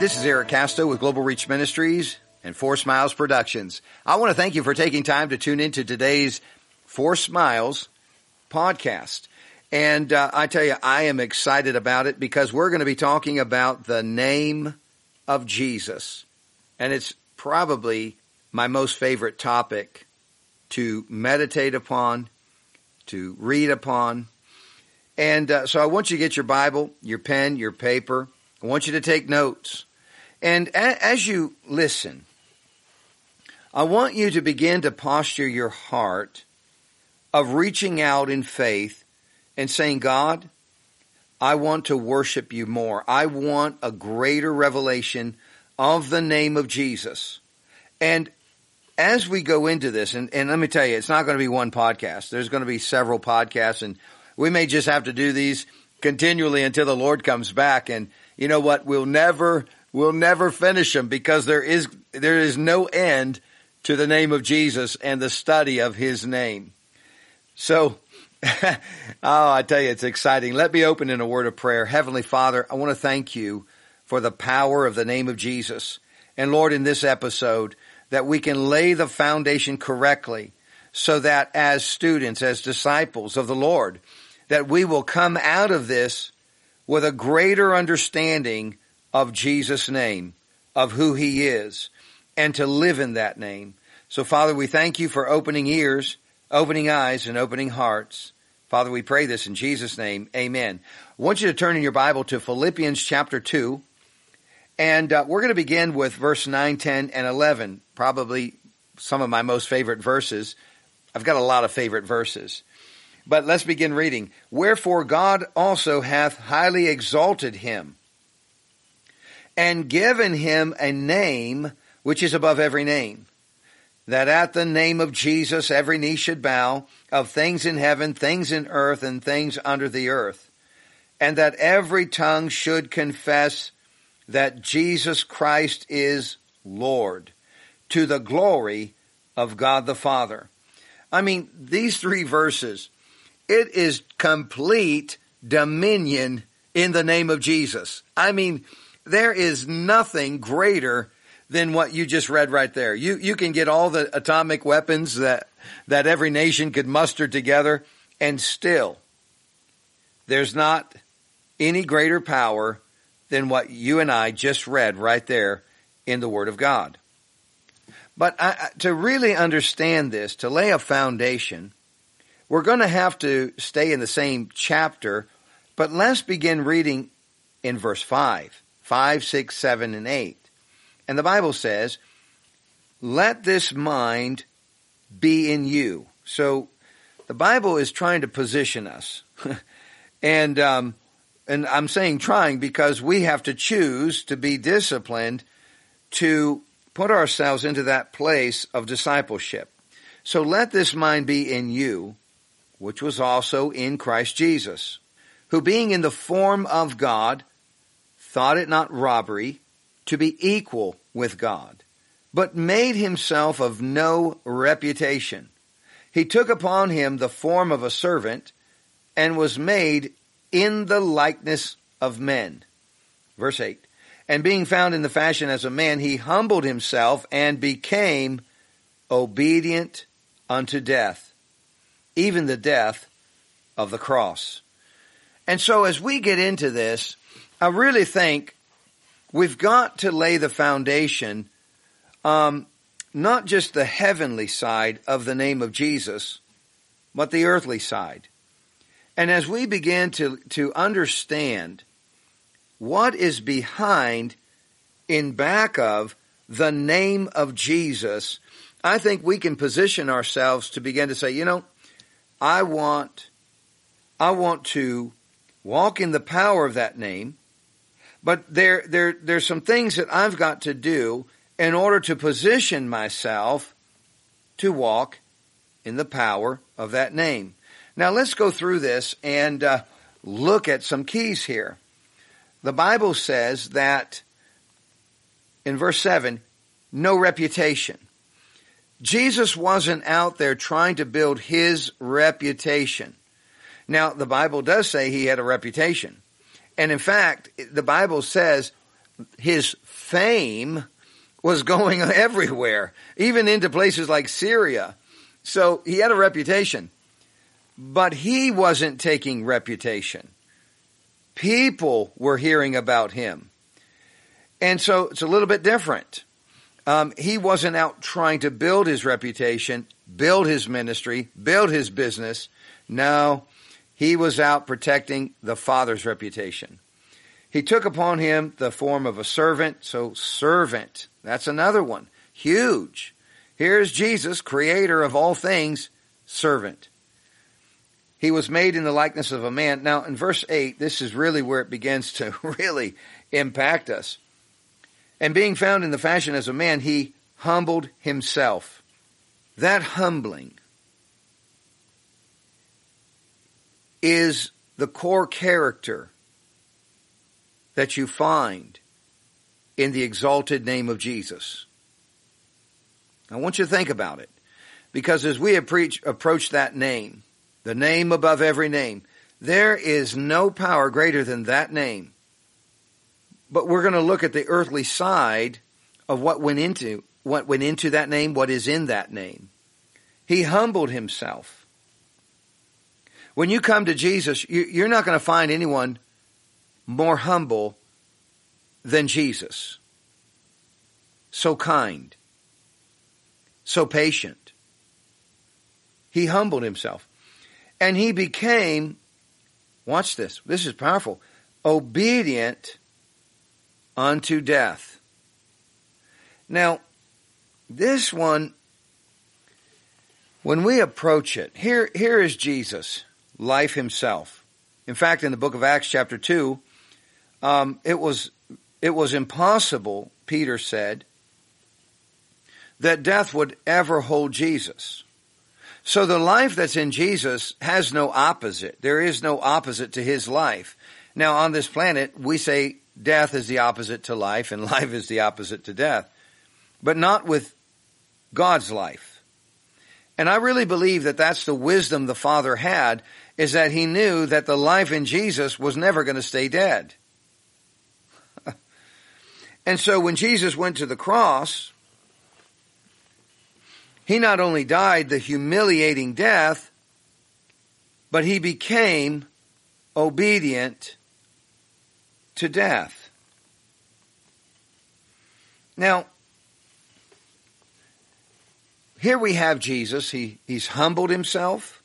This is Eric Casto with Global Reach Ministries and Four Smiles Productions. I want to thank you for taking time to tune into today's Four Smiles podcast. And I tell you, I am excited about it because we're going to be talking about the name of Jesus. And it's probably my most favorite topic to meditate upon, to read upon. And so I want you to get your Bible, your pen, your paper. I want you to take notes. And as you listen, I want you to begin to posture your heart of reaching out in faith and saying, God, I want to worship you more. I want a greater revelation of the name of Jesus. And as we go into this, and let me tell you, it's not going to be one podcast. There's going to be several podcasts, and we may just have to do these continually until the Lord comes back. And you know what? We'll never finish them because there is no end to the name of Jesus and the study of his name. So, I tell you, it's exciting. Let me open in a word of prayer. Heavenly Father, I want to thank you for the power of the name of Jesus. And Lord, in this episode, that we can lay the foundation correctly so that as students, as disciples of the Lord, that we will come out of this with a greater understanding of Jesus' name, of who he is, and to live in that name. So, Father, we thank you for opening ears, opening eyes, and opening hearts. Father, we pray this in Jesus' name. Amen. I want you to turn in your Bible to Philippians chapter 2, and we're going to begin with verse 9, 10, and 11, probably some of my most favorite verses. I've got a lot of favorite verses. But let's begin reading. Wherefore God also hath highly exalted him, and given him a name which is above every name, that at the name of Jesus every knee should bow, of things in heaven, things in earth, and things under the earth, and that every tongue should confess that Jesus Christ is Lord, to the glory of God the Father. I mean, these three verses, it is complete dominion in the name of Jesus. I mean, there is nothing greater than what you just read right there. You can get all the atomic weapons that every nation could muster together, and still, there's not any greater power than what you and I just read right there in the Word of God. But to really understand this, to lay a foundation, we're going to have to stay in the same chapter, but let's begin reading in verse 5, 6, 7, and 8. And the Bible says, let this mind be in you. So the Bible is trying to position us. And I'm saying trying because we have to choose to be disciplined to put ourselves into that place of discipleship. So let this mind be in you, which was also in Christ Jesus, who being in the form of God, thought it not robbery to be equal with God, but made himself of no reputation. He took upon him the form of a servant, and was made in the likeness of men. Verse 8, and being found in the fashion as a man, he humbled himself and became obedient unto death, even the death of the cross. And so as we get into this, I really think we've got to lay the foundation, not just the heavenly side of the name of Jesus, but the earthly side. And as we begin to understand what is behind, in back of, the name of Jesus, I think we can position ourselves to begin to say, you know, I want to walk in the power of that name, but there's some things that I've got to do in order to position myself to walk in the power of that name. Now let's go through this and look at some keys here. The Bible says that in verse 7, no reputation. Jesus wasn't out there trying to build his reputation. Now, the Bible does say he had a reputation. And in fact, the Bible says his fame was going everywhere, even into places like Syria. So he had a reputation, but he wasn't taking reputation. People were hearing about him. And so it's a little bit different. He wasn't out trying to build his reputation, build his ministry, build his business. No, he was out protecting the Father's reputation. He took upon him the form of a servant. So servant, that's another one. Huge. Here's Jesus, creator of all things, servant. He was made in the likeness of a man. Now, in verse 8, this is really where it begins to really impact us. And being found in the fashion as a man, he humbled himself. That humbling is the core character that you find in the exalted name of Jesus. I want you to think about it, because as we approach that name, the name above every name, there is no power greater than that name. But we're going to look at the earthly side of what went into that name, what is in that name. He humbled himself. When you come to Jesus, you're not going to find anyone more humble than Jesus. So kind. So patient. He humbled himself. And he became, watch this, this is powerful, obedient unto death. Now, this one, when we approach it, here is Jesus, life himself. In fact, in the book of Acts chapter 2, it was impossible, Peter said, that death would ever hold Jesus. So the life that's in Jesus has no opposite. There is no opposite to his life. Now, on this planet, we say death is the opposite to life and life is the opposite to death, but not with God's life. And I really believe that that's the wisdom the Father had, is that he knew that the life in Jesus was never going to stay dead. And so when Jesus went to the cross, he not only died the humiliating death, but he became obedient to death. Now, here we have Jesus. He's humbled himself.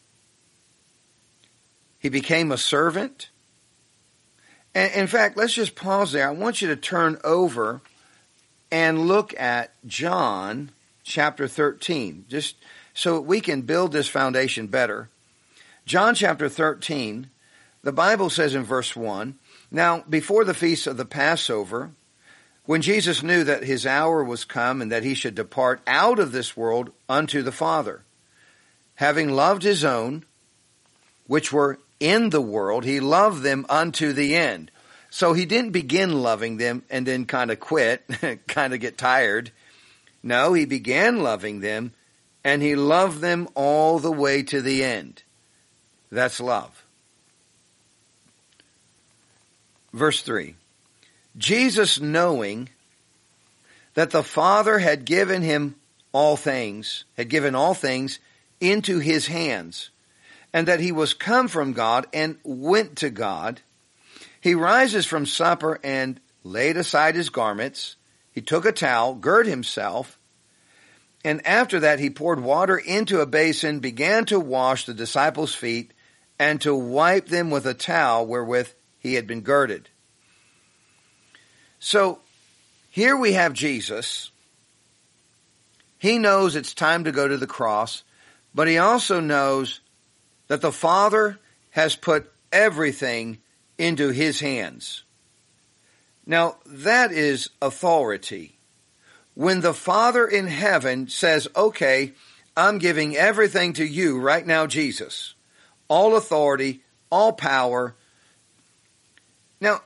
He became a servant. And in fact, let's just pause there. I want you to turn over and look at John chapter 13, just so we can build this foundation better. John chapter 13, the Bible says in verse 1, now before the feast of the Passover, when Jesus knew that his hour was come and that he should depart out of this world unto the Father, having loved his own, which were in the world, he loved them unto the end. So he didn't begin loving them and then kind of quit, kind of get tired. No, he began loving them, and he loved them all the way to the end. That's love. Verse 3. Jesus, knowing that the Father had given him all things, had given all things into his hands, and that he was come from God and went to God, he rises from supper and laid aside his garments. He took a towel, girded himself, and after that he poured water into a basin, began to wash the disciples' feet, and to wipe them with a towel wherewith he had been girded. So here we have Jesus. He knows it's time to go to the cross, but he also knows that the Father has put everything into his hands. Now, that is authority. When the Father in heaven says, okay, I'm giving everything to you right now, Jesus. All authority, all power. Now,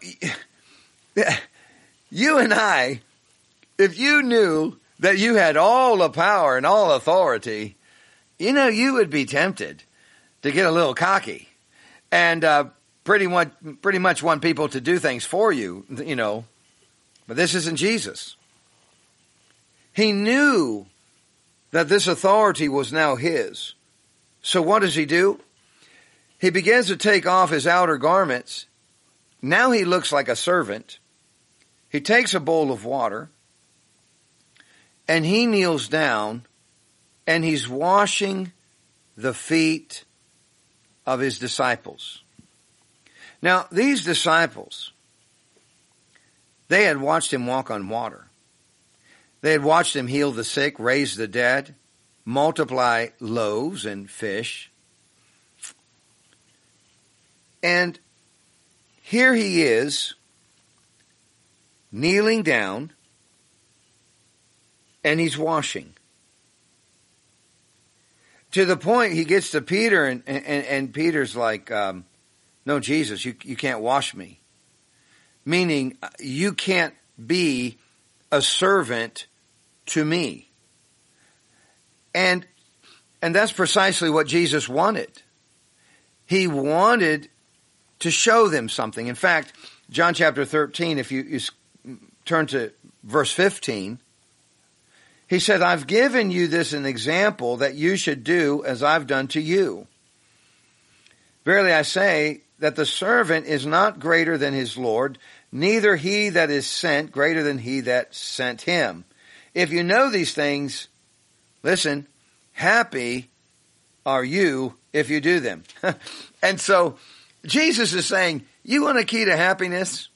you and I, if you knew that you had all the power and all authority, you would be tempted to get a little cocky and pretty much want people to do things for you, But this isn't Jesus. He knew that this authority was now his. So what does he do? He begins to take off his outer garments. Now he looks like a servant. He takes a bowl of water and he kneels down and he's washing the feet of his disciples. Now, these disciples, they had watched him walk on water. They had watched him heal the sick, raise the dead, multiply loaves and fish. And here he is, kneeling down, and he's washing. To the point he gets to Peter, and Peter's like, no, Jesus, you can't wash me. Meaning, you can't be a servant to me. And that's precisely what Jesus wanted. He wanted to show them something. In fact, John chapter 13, if you turn to verse 15, he said, I've given you this an example that you should do as I've done to you. Verily I say that the servant is not greater than his Lord, neither he that is sent greater than he that sent him. If you know these things, listen, happy are you if you do them. And so Jesus is saying, you want a key to happiness?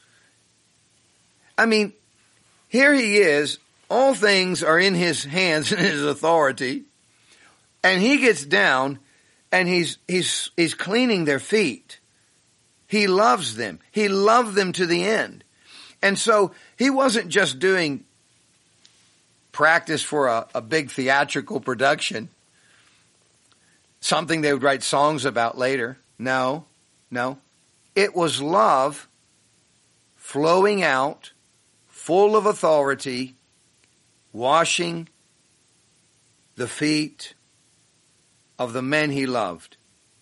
I mean, here he is. All things are in his hands and his authority. And he gets down and he's cleaning their feet. He loves them. He loved them to the end. And so he wasn't just doing practice for a big theatrical production, something they would write songs about later. No. It was love flowing out, full of authority, washing the feet of the men he loved.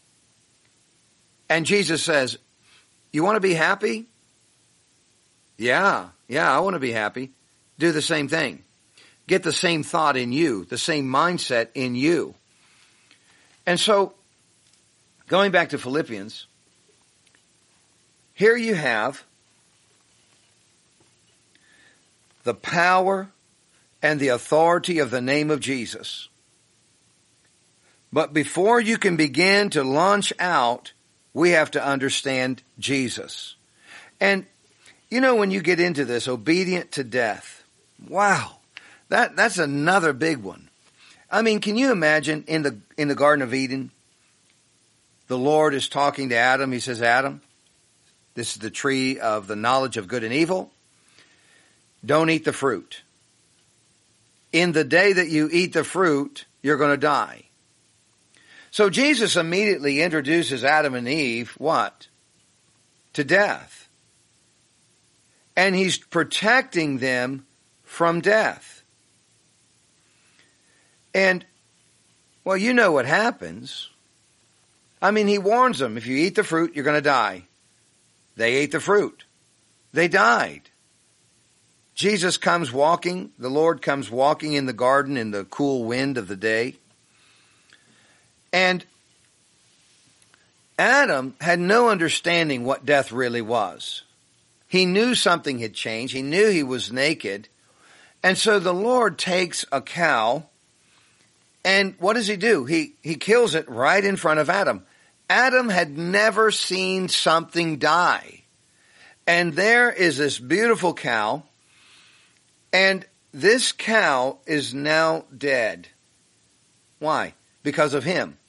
And Jesus says, you want to be happy? Yeah, I want to be happy. Do the same thing. Get the same thought in you, the same mindset in you. And so, going back to Philippians, here you have the power and the authority of the name of Jesus. But before you can begin to launch out, we have to understand Jesus. And, you know, when you get into this, obedient to death, wow, that's another big one. I mean, can you imagine in the Garden of Eden, the Lord is talking to Adam. He says, Adam, this is the tree of the knowledge of good and evil. Don't eat the fruit. In the day that you eat the fruit, you're going to die. So Jesus immediately introduces Adam and Eve, what? To death. And he's protecting them from death. And, well, you know what happens. I mean, he warns them, if you eat the fruit, you're going to die. They ate the fruit. They died. Jesus comes walking, the Lord comes walking in the garden in the cool wind of the day. And Adam had no understanding what death really was. He knew something had changed. He knew he was naked. And so the Lord takes a cow, and what does he do? He kills it right in front of Adam. Adam had never seen something die. And there is this beautiful cow, and this cow is now dead. Why? Because of him.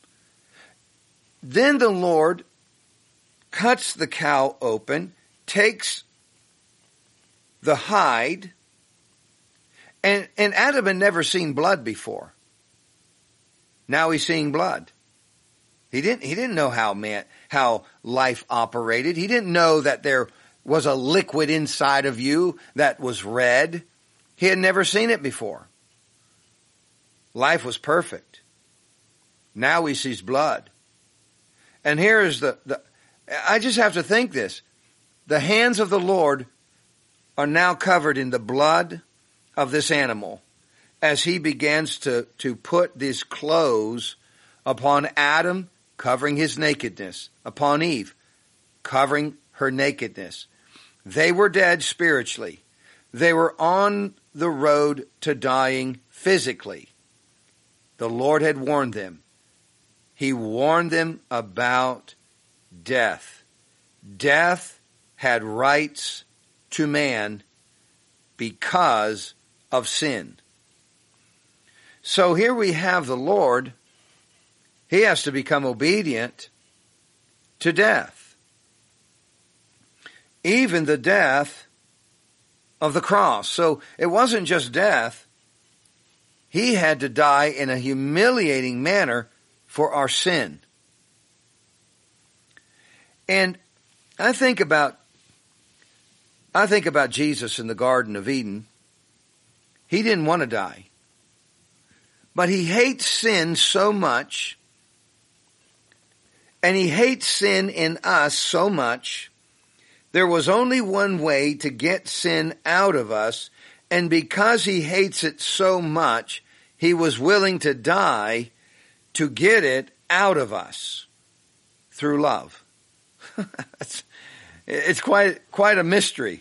Then the Lord cuts the cow open, takes the hide, and Adam had never seen blood before. Now he's seeing blood. He didn't know how life operated. He didn't know that there was a liquid inside of you that was red. He had never seen it before. Life was perfect. Now he sees blood. And here is I just have to think this. The hands of the Lord are now covered in the blood of this animal as he begins to put these clothes upon Adam, covering his nakedness, upon Eve, covering her nakedness. They were dead spiritually. They were on the road to dying physically. The Lord had warned them. He warned them about death. Death had rights to man because of sin. So here we have the Lord. He has to become obedient to death. Even the death of the cross. So it wasn't just death. He had to die in a humiliating manner for our sin. And I think about Jesus in the Garden of Eden. He didn't want to die. But he hates sin so much, and he hates sin in us so much. There was only one way to get sin out of us, and because he hates it so much, he was willing to die to get it out of us through love. It's quite a mystery.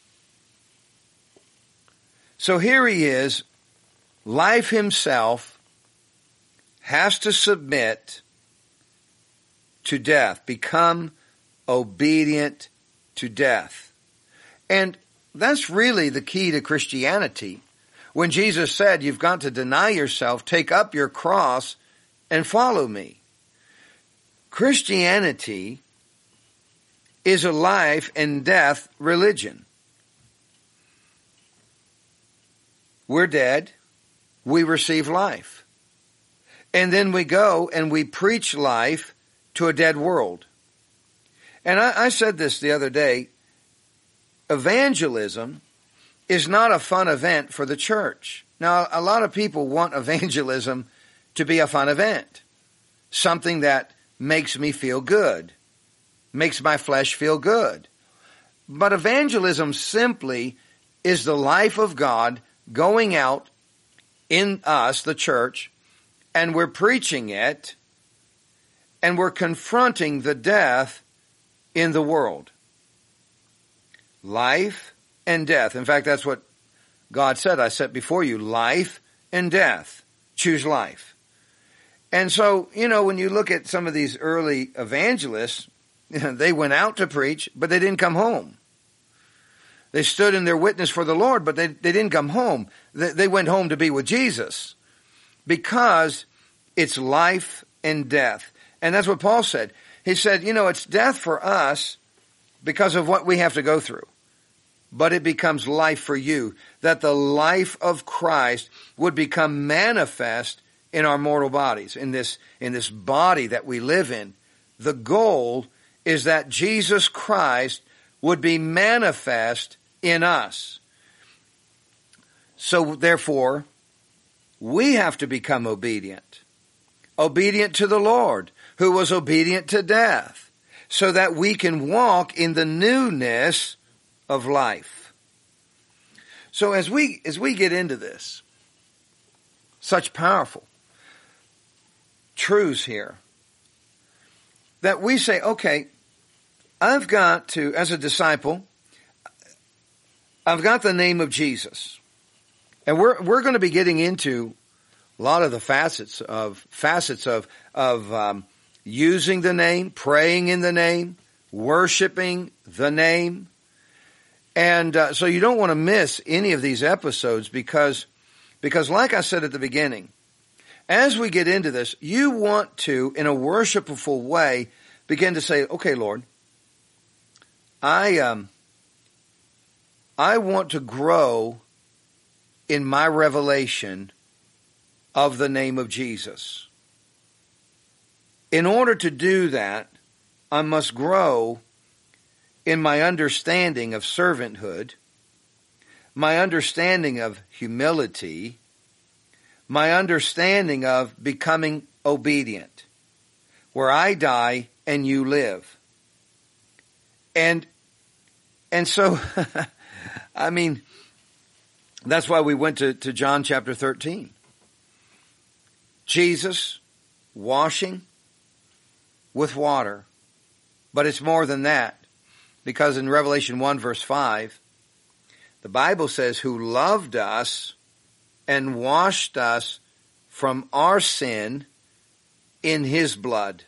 So here he is, life himself has to submit to death, become obedient to death. And that's really the key to Christianity. When Jesus said, you've got to deny yourself, take up your cross, and follow me. Christianity is a life and death religion. We're dead. We receive life. And then we go and we preach life to a dead world. And I said this the other day. Evangelism is not a fun event for the church. Now, a lot of people want evangelism to be a fun event. Something that makes me feel good. Makes my flesh feel good. But evangelism simply is the life of God going out in us, the church, and we're preaching it, and we're confronting the death in the world. Life and death. In fact, that's what God said. I set before you life and death. Choose life. And so, when you look at some of these early evangelists, they went out to preach, but they didn't come home. They stood in their witness for the Lord, but they didn't come home. They went home to be with Jesus because it's life and death. And that's what Paul said. He said, it's death for us because of what we have to go through. But it becomes life for you, that the life of Christ would become manifest in our mortal bodies, in this body that we live in. The goal is that Jesus Christ would be manifest in us. So therefore, we have to become obedient. Obedient to the Lord, who was obedient to death, so that we can walk in the newness of life. So as we get into this, such powerful truths here, that we say, okay, I've got to, as a disciple, I've got the name of Jesus. And we're going to be getting into a lot of the facets of using the name, praying in the name, worshiping the name. And so you don't want to miss any of these episodes because like I said at the beginning, as we get into this, you want to, in a worshipful way, begin to say, okay, Lord, I want to grow in my revelation of the name of Jesus. In order to do that, I must grow in my understanding of servanthood, my understanding of humility, my understanding of becoming obedient, where I die and you live. And so I mean, that's why we went to John chapter 13. Jesus washing with water. But it's more than that, because in Revelation 1 verse 5, the Bible says, who loved us and washed us from our sin in his blood.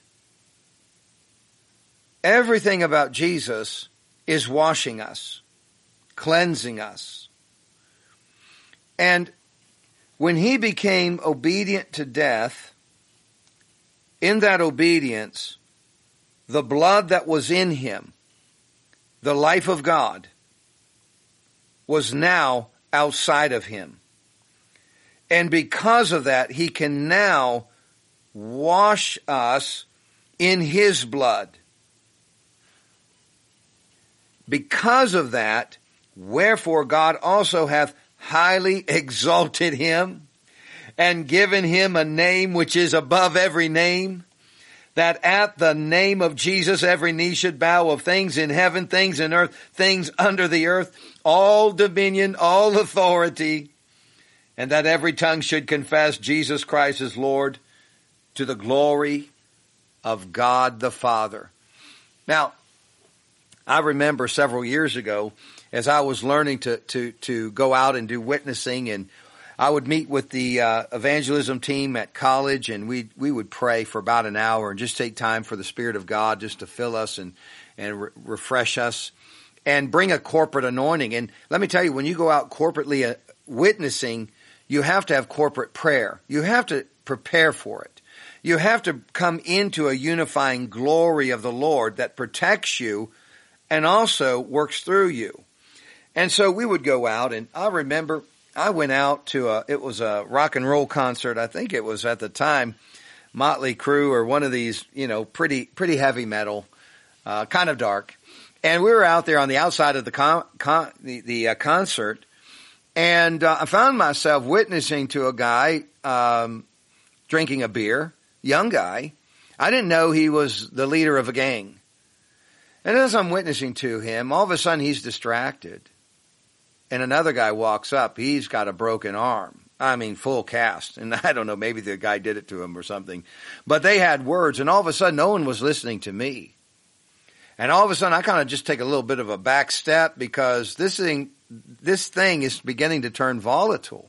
Everything about Jesus is washing us, cleansing us. And when he became obedient to death, in that obedience, the blood that was in him, the life of God, was now outside of him. And because of that, he can now wash us in his blood. Because of that, wherefore God also hath highly exalted him and given him a name which is above every name, that at the name of Jesus every knee should bow, of things in heaven, things in earth, things under the earth, all dominion, all authority, and that every tongue should confess Jesus Christ is Lord, to the glory of God the Father. Now, I remember several years ago, as I was learning to go out and do witnessing, and I would meet with the evangelism team at college, and we would pray for about an hour and just take time for the Spirit of God just to fill us and refresh us and bring a corporate anointing. And let me tell you, when you go out corporately witnessing, you have to have corporate prayer. You have to prepare for it. You have to come into a unifying glory of the Lord that protects you and also works through you. And so we would go out, and I remember I went out to it was a rock and roll concert. I think it was at the time Motley Crue or one of these, pretty heavy metal, kind of dark. And we were out there on the outside of the concert, and I found myself witnessing to a guy drinking a beer, young guy. I didn't know he was the leader of a gang. And as I'm witnessing to him, all of a sudden he's distracted. And another guy walks up. He's got a broken arm. I mean, full cast. And I don't know, maybe the guy did it to him or something. But they had words, and all of a sudden no one was listening to me. And all of a sudden I kind of just take a little bit of a back step, because this thing is beginning to turn volatile.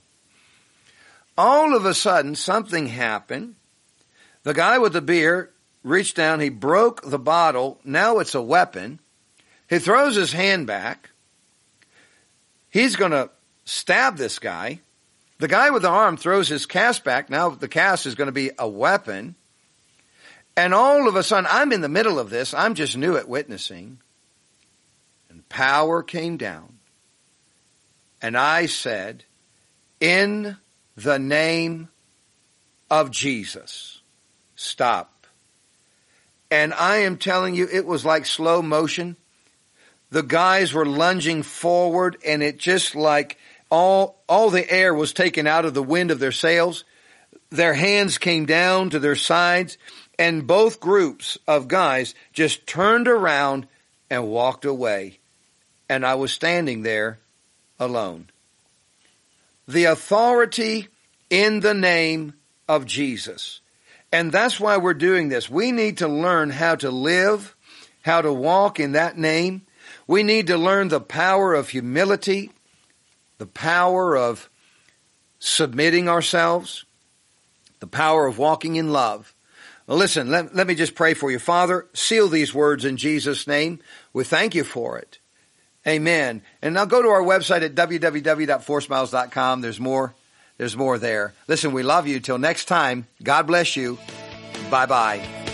All of a sudden something happened. The guy with the beer reached down, he broke the bottle. Now it's a weapon. He throws his hand back. He's going to stab this guy. The guy with the arm throws his cast back. Now the cast is going to be a weapon. And all of a sudden, I'm in the middle of this. I'm just new at witnessing. And power came down. And I said, in the name of Jesus, stop. And I am telling you, it was like slow motion. The guys were lunging forward, and it just like all the air was taken out of the wind of their sails. Their hands came down to their sides, and both groups of guys just turned around and walked away. And I was standing there alone. The authority in the name of Jesus. And that's why we're doing this. We need to learn how to live, how to walk in that name. We need to learn the power of humility, the power of submitting ourselves, the power of walking in love. Well, listen, let me just pray for you. Father, seal these words in Jesus' name. We thank you for it. Amen. And now go to our website at www.4smiles.com. There's more there. Listen, we love you. Till next time, God bless you. Bye-bye.